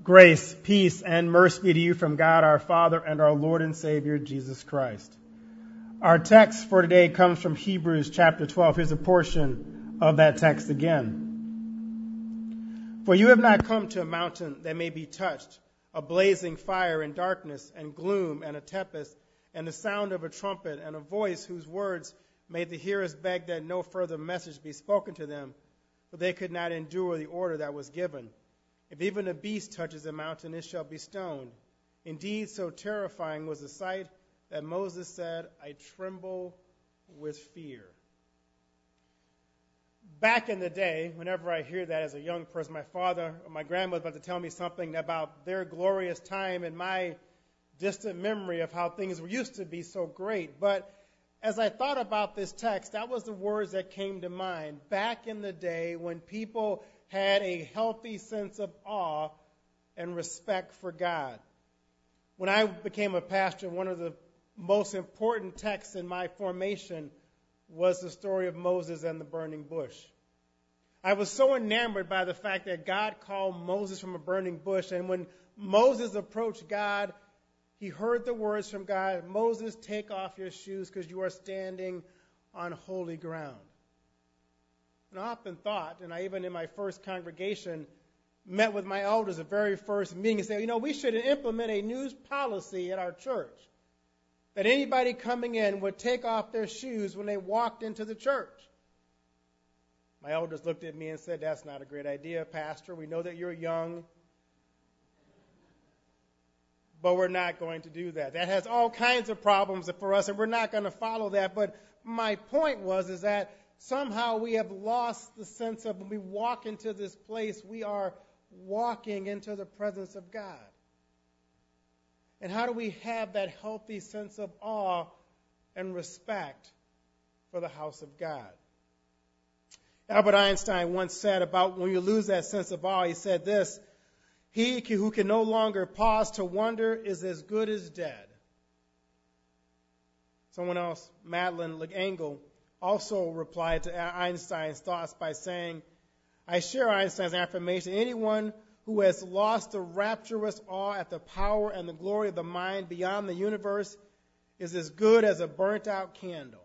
Grace, peace, and mercy be to you from God our Father and our Lord and Savior, Jesus Christ. Our text for today comes from Hebrews chapter 12. Here's a portion of that text again. For you have not come to a mountain that may be touched, a blazing fire and darkness and gloom and a tempest and the sound of a trumpet and a voice whose words made the hearers beg that no further message be spoken to them, for they could not endure the order that was given. If even a beast touches a mountain, it shall be stoned. Indeed, so terrifying was the sight that Moses said, I tremble with fear. Back in the day, whenever I hear that as a young person, my father or my grandmother about to tell me something about their glorious time and my distant memory of how things used to be so great. But as I thought about this text, that was the words that came to mind. Back in the day when people had a healthy sense of awe and respect for God. When I became a pastor, one of the most important texts in my formation was the story of Moses and the burning bush. I was so enamored by the fact that God called Moses from a burning bush, and when Moses approached God, he heard the words from God, Moses, take off your shoes because you are standing on holy ground. And I often thought, and I even in my first congregation met with my elders, the very first meeting, and said, we should implement a new policy at our church, that anybody coming in would take off their shoes when they walked into the church. My elders looked at me and said, that's not a great idea, Pastor. We know that you're young, but we're not going to do that. That has all kinds of problems for us, and we're not going to follow that. But my point is that somehow we have lost the sense of when we walk into this place, we are walking into the presence of God. And how do we have that healthy sense of awe and respect for the house of God? Albert Einstein once said about when you lose that sense of awe, he said this, he who can no longer pause to wonder is as good as dead. Someone else, Madeleine L'Engle, also replied to Einstein's thoughts by saying, I share Einstein's affirmation. Anyone who has lost the rapturous awe at the power and the glory of the mind beyond the universe is as good as a burnt-out candle.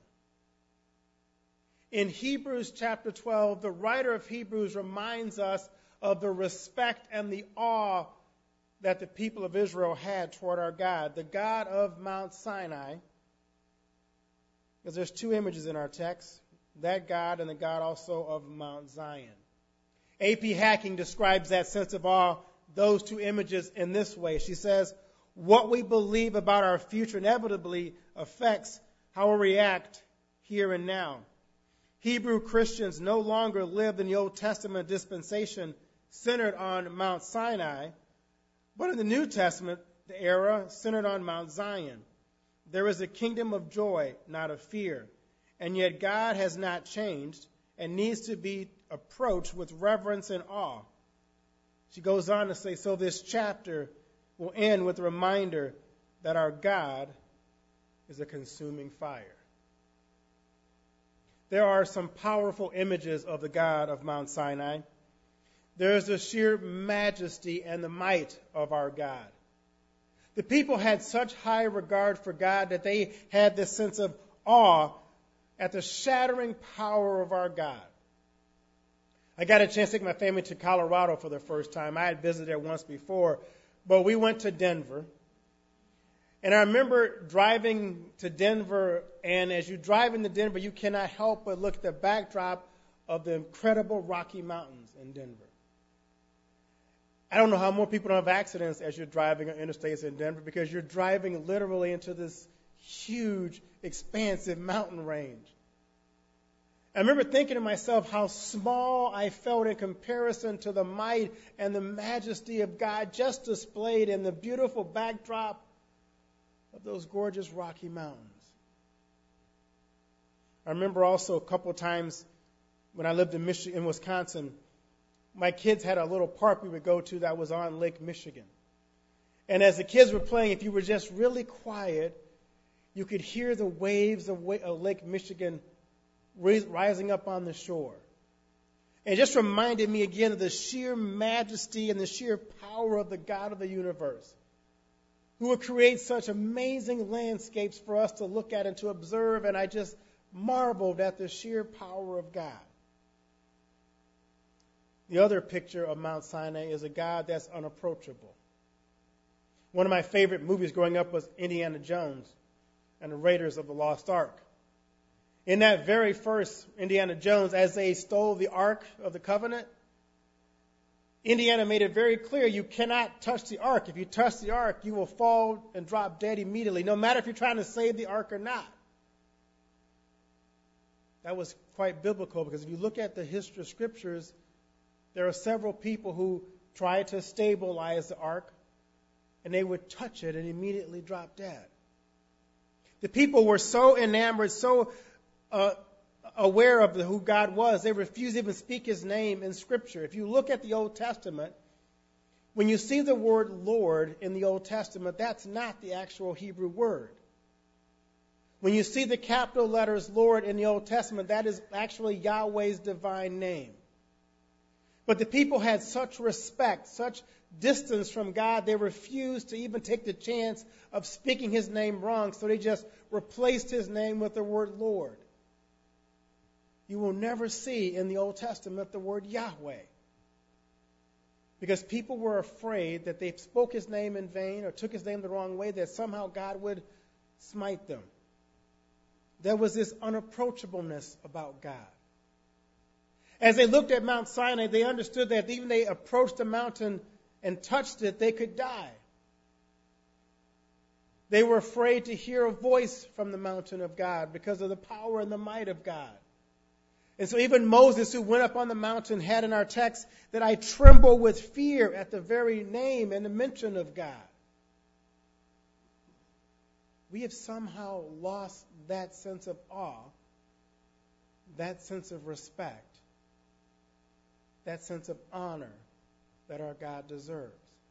In Hebrews chapter 12, the writer of Hebrews reminds us of the respect and the awe that the people of Israel had toward our God, the God of Mount Sinai. Because there's two images in our text, that God and the God also of Mount Zion. A.P. Hacking describes that sense of awe, those two images, in this way. She says, what we believe about our future inevitably affects how we react here and now. Hebrew Christians no longer lived in the Old Testament dispensation centered on Mount Sinai, but in the New Testament, the era centered on Mount Zion. There is a kingdom of joy, not of fear. And yet God has not changed and needs to be approached with reverence and awe. She goes on to say, so this chapter will end with a reminder that our God is a consuming fire. There are some powerful images of the God of Mount Sinai. There is the sheer majesty and the might of our God. The people had such high regard for God that they had this sense of awe at the shattering power of our God. I got a chance to take my family to Colorado for the first time. I had visited there once before, but we went to Denver. And I remember driving to Denver, and as you drive into Denver, you cannot help but look at the backdrop of the incredible Rocky Mountains in Denver. I don't know how more people don't have accidents as you're driving on interstates in Denver because you're driving literally into this huge, expansive mountain range. I remember thinking to myself how small I felt in comparison to the might and the majesty of God just displayed in the beautiful backdrop of those gorgeous Rocky Mountains. I remember also a couple of times when I lived in Wisconsin, my kids had a little park we would go to that was on Lake Michigan. And as the kids were playing, if you were just really quiet, you could hear the waves of Lake Michigan rising up on the shore. And it just reminded me again of the sheer majesty and the sheer power of the God of the universe, who would create such amazing landscapes for us to look at and to observe. And I just marveled at the sheer power of God. The other picture of Mount Sinai is a God that's unapproachable. One of my favorite movies growing up was Indiana Jones and the Raiders of the Lost Ark. In that very first Indiana Jones, as they stole the Ark of the Covenant, Indiana made it very clear you cannot touch the Ark. If you touch the Ark, you will fall and drop dead immediately, no matter if you're trying to save the Ark or not. That was quite biblical, because if you look at the history of Scriptures, there are several people who tried to stabilize the Ark, and they would touch it and immediately drop dead. The people were so enamored, so aware of who God was, they refused to even speak his name in Scripture. If you look at the Old Testament, when you see the word Lord in the Old Testament, that's not the actual Hebrew word. When you see the capital letters Lord in the Old Testament, that is actually Yahweh's divine name. But the people had such respect, such distance from God, they refused to even take the chance of speaking his name wrong, so they just replaced his name with the word Lord. You will never see in the Old Testament the word Yahweh, because people were afraid that they spoke his name in vain or took his name the wrong way, that somehow God would smite them. There was this unapproachableness about God. As they looked at Mount Sinai, they understood that even if they approached the mountain and touched it, they could die. They were afraid to hear a voice from the mountain of God because of the power and the might of God. And so even Moses, who went up on the mountain, had in our text that I tremble with fear at the very name and the mention of God. We have somehow lost that sense of awe, that sense of respect, that sense of honor that our God deserves.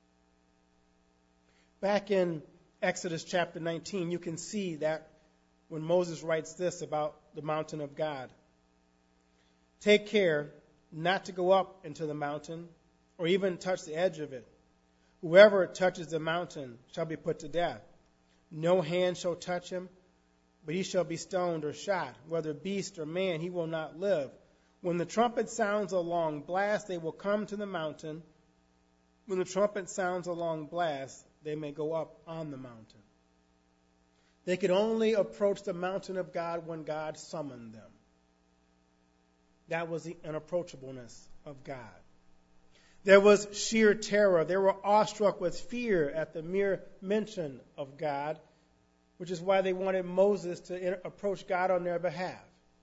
Back in Exodus chapter 19, you can see that when Moses writes this about the mountain of God. Take care not to go up into the mountain or even touch the edge of it. Whoever touches the mountain shall be put to death. No hand shall touch him, but he shall be stoned or shot. Whether beast or man, he will not live. When the trumpet sounds a long blast, they will come to the mountain. When the trumpet sounds a long blast, they may go up on the mountain. They could only approach the mountain of God when God summoned them. That was the unapproachableness of God. There was sheer terror. They were awestruck with fear at the mere mention of God, which is why they wanted Moses to approach God on their behalf.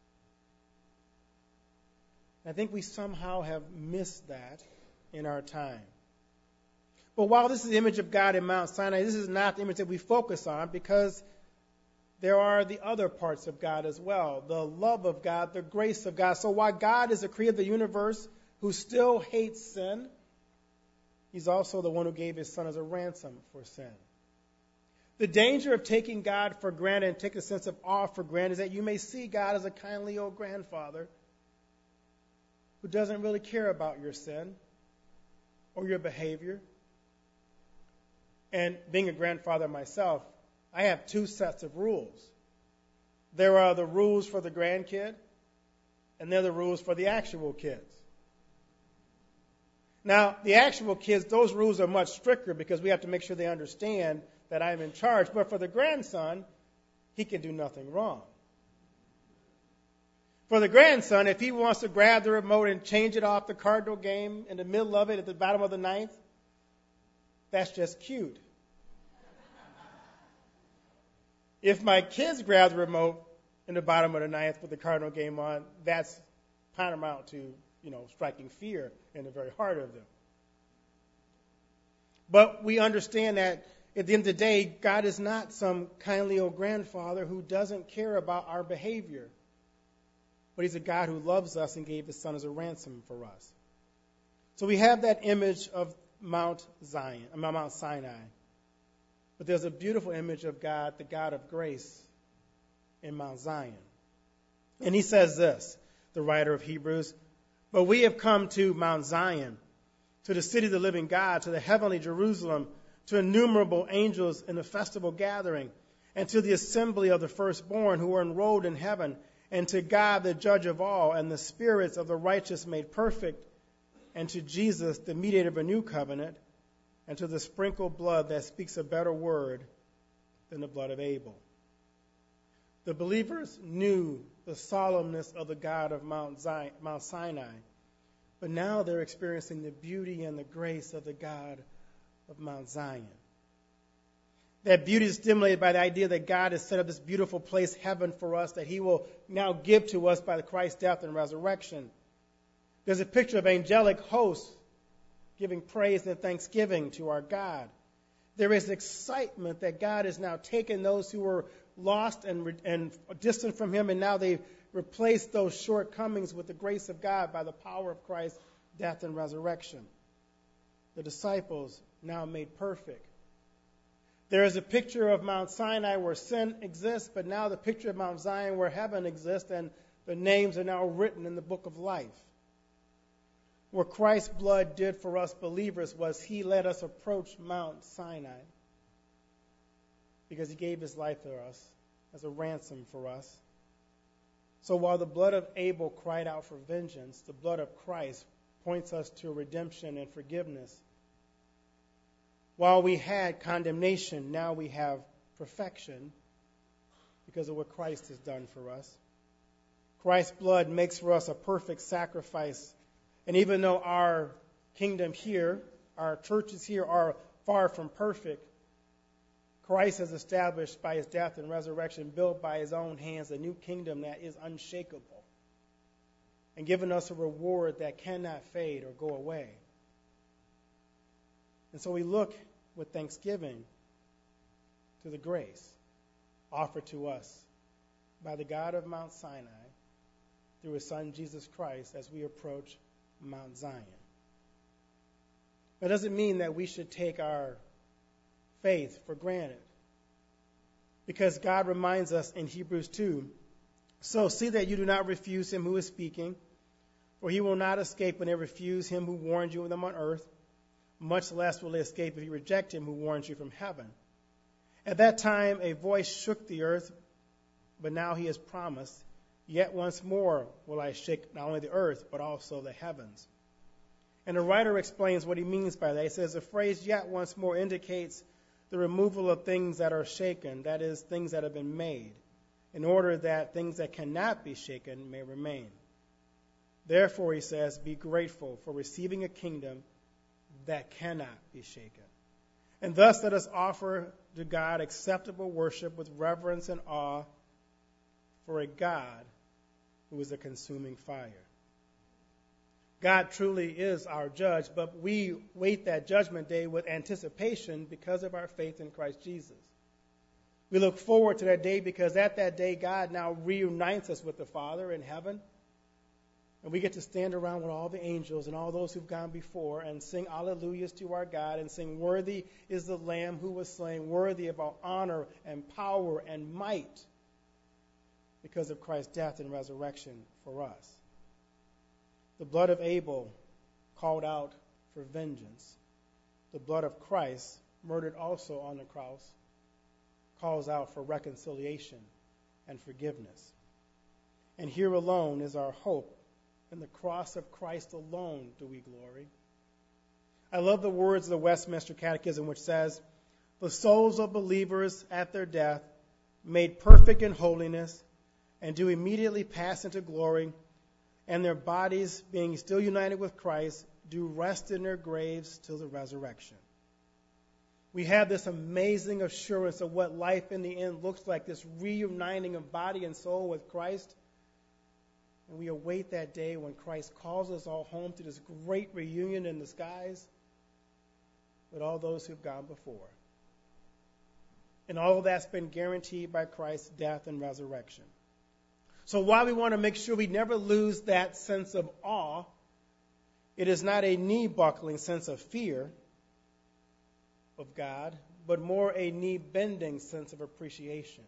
I think we somehow have missed that in our time. But while this is the image of God in Mount Sinai, this is not the image that we focus on, because there are the other parts of God as well, the love of God, the grace of God. So while God is the creator of the universe who still hates sin, he's also the one who gave his son as a ransom for sin. The danger of taking God for granted and taking a sense of awe for granted is that you may see God as a kindly old grandfather who doesn't really care about your sin or your behavior. And being a grandfather myself, I have two sets of rules. There are the rules for the grandkid, and there are the rules for the actual kids. Now, the actual kids, those rules are much stricter because we have to make sure they understand that I'm in charge. But for the grandson, he can do nothing wrong. For the grandson, if he wants to grab the remote and change it off the Cardinal game in the middle of it at the bottom of the ninth, that's just cute. If my kids grab the remote in the bottom of the ninth with the Cardinal game on, that's paramount to, striking fear in the very heart of them. But we understand that at the end of the day, God is not some kindly old grandfather who doesn't care about our behavior. But he's a God who loves us and gave his son as a ransom for us. So we have that image of Mount Sinai. But there's a beautiful image of God, the God of grace, in Mount Zion. And he says this, the writer of Hebrews, But we have come to Mount Zion, to the city of the living God, to the heavenly Jerusalem, to innumerable angels in the festival gathering, and to the assembly of the firstborn who are enrolled in heaven, and to God the judge of all, and the spirits of the righteous made perfect, and to Jesus the mediator of a new covenant, and to the sprinkled blood that speaks a better word than the blood of Abel. The believers knew the solemnness of the God of Mount Sinai, but now they're experiencing the beauty and the grace of the God of Mount Zion. That beauty is stimulated by the idea that God has set up this beautiful place, heaven, for us, that he will now give to us by Christ's death and resurrection. There's a picture of angelic hosts giving praise and thanksgiving to our God. There is excitement that God has now taken those who were lost and distant from him, and now they've replaced those shortcomings with the grace of God by the power of Christ's death and resurrection. The disciples now made perfect. There is a picture of Mount Sinai where sin exists, but now the picture of Mount Zion where heaven exists, and the names are now written in the book of life. What Christ's blood did for us believers was he let us approach Mount Sinai because he gave his life for us as a ransom for us. So while the blood of Abel cried out for vengeance, the blood of Christ points us to redemption and forgiveness. While we had condemnation, now we have perfection because of what Christ has done for us. Christ's blood makes for us a perfect sacrifice. And even though our kingdom here, our churches here are far from perfect, Christ has established by his death and resurrection, built by his own hands, a new kingdom that is unshakable, and given us a reward that cannot fade or go away. And so we look with thanksgiving to the grace offered to us by the God of Mount Sinai through his Son Jesus Christ as we approach Mount Zion. That doesn't mean that we should take our faith for granted, because God reminds us in Hebrews 2, "So see that you do not refuse him who is speaking, for he will not escape when they refuse him who warned you of them on earth. Much less will they escape if you reject him who warns you from heaven. At that time a voice shook the earth, but now he has promised, yet once more will I shake not only the earth, but also the heavens." And the writer explains what he means by that. He says the phrase "yet once more" indicates the removal of things that are shaken, that is, things that have been made, in order that things that cannot be shaken may remain. Therefore, he says, be grateful for receiving a kingdom that cannot be shaken. And thus let us offer to God acceptable worship with reverence and awe for a God who is a consuming fire. God truly is our judge, but we wait that judgment day with anticipation because of our faith in Christ Jesus. We look forward to that day because at that day God now reunites us with the Father in heaven. And we get to stand around with all the angels and all those who've gone before and sing alleluias to our God and sing, "Worthy is the Lamb who was slain, worthy of our honor and power and might," because of Christ's death and resurrection for us. The blood of Abel called out for vengeance. The blood of Christ, murdered also on the cross, calls out for reconciliation and forgiveness. And here alone is our hope. In the cross of Christ alone do we glory. I love the words of the Westminster Catechism, which says, "The souls of believers at their death, made perfect in holiness, and do immediately pass into glory, and their bodies, being still united with Christ, do rest in their graves till the resurrection." We have this amazing assurance of what life in the end looks like, this reuniting of body and soul with Christ. And we await that day when Christ calls us all home to this great reunion in the skies with all those who've gone before. And all of that's been guaranteed by Christ's death and resurrection. So while we want to make sure we never lose that sense of awe, it is not a knee-buckling sense of fear of God, but more a knee-bending sense of appreciation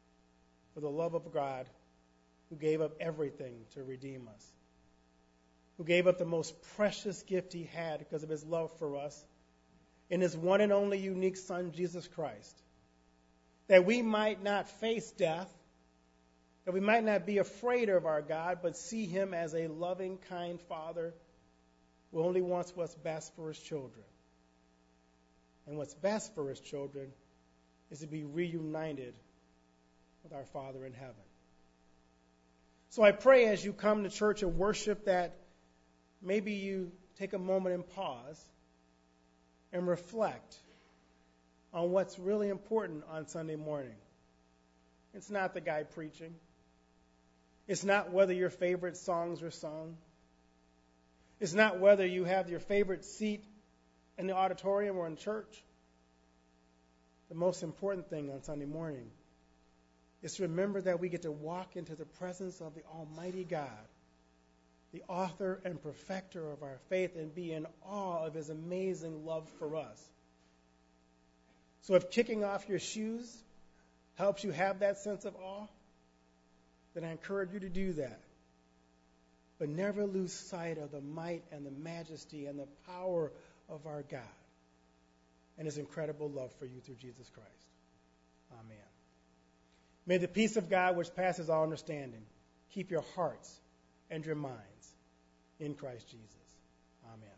for the love of God who gave up everything to redeem us. who gave up the most precious gift he had because of his love for us in his one and only unique Son, Jesus Christ, that we might not face death, that we might not be afraid of our God, but see him as a loving, kind Father who only wants what's best for his children. And what's best for his children is to be reunited with our Father in heaven. So I pray as you come to church and worship that maybe you take a moment and pause and reflect on what's really important on Sunday morning. It's not the guy preaching. It's not whether your favorite songs are sung. It's not whether you have your favorite seat in the auditorium or in church. The most important thing on Sunday morning is to remember that we get to walk into the presence of the Almighty God, the author and perfecter of our faith, and be in awe of his amazing love for us. So if kicking off your shoes helps you have that sense of awe, then I encourage you to do that. But never lose sight of the might and the majesty and the power of our God and his incredible love for you through Jesus Christ. Amen. May the peace of God, which passes all understanding, keep your hearts and your minds in Christ Jesus. Amen.